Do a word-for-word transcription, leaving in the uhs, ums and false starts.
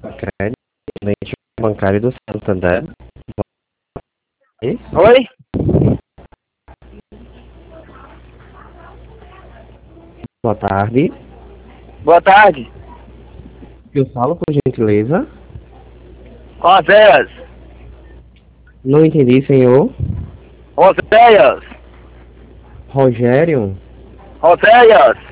Crédito, gerente bancário do Santander. E? Oi? Boa tarde. Boa tarde. Eu falo por gentileza. Oséias. Não entendi, senhor. Oséias. Rogério. Oséias.